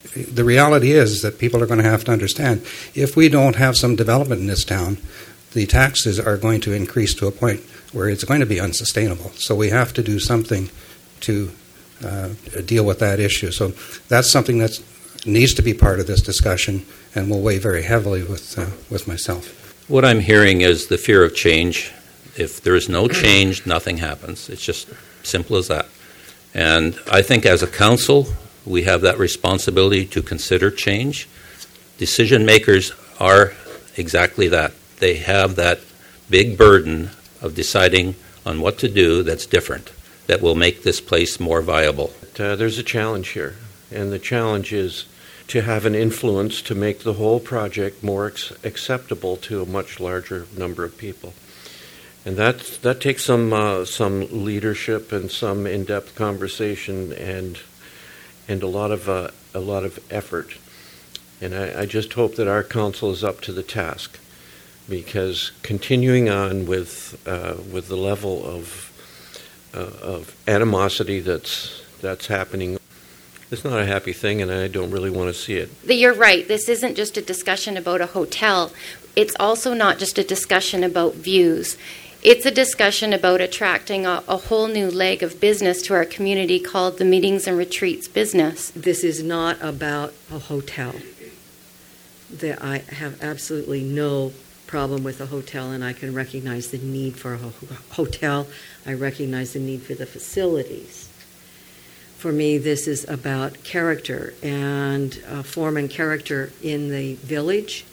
the reality is that people are going to have to understand, if we don't have some development in this town, the taxes are going to increase to a point where it's going to be unsustainable. So we have to do something to deal with that issue. So that's something that needs to be part of this discussion and will weigh very heavily with myself. What I'm hearing is the fear of change. If there is no change, nothing happens. It's just simple as that. And I think as a council, we have that responsibility to consider change. Decision makers are exactly that. They have that big burden of deciding on what to do that's different, that will make this place more viable. There's a challenge here, and the challenge is to have an influence to make the whole project more acceptable to a much larger number of people. And that takes some leadership and some in-depth conversation and a lot of effort. And I just hope that our council is up to the task, because continuing on with the level of animosity that's happening, it's not a happy thing, and I don't really want to see it. You're right. This isn't just a discussion about a hotel. It's also not just a discussion about views. It's a discussion about attracting a whole new leg of business to our community called the Meetings and Retreats business. This is not about a hotel. I have absolutely no problem with a hotel, and I can recognize the need for a hotel. I recognize the need for the facilities. For me, this is about character and form and character in the village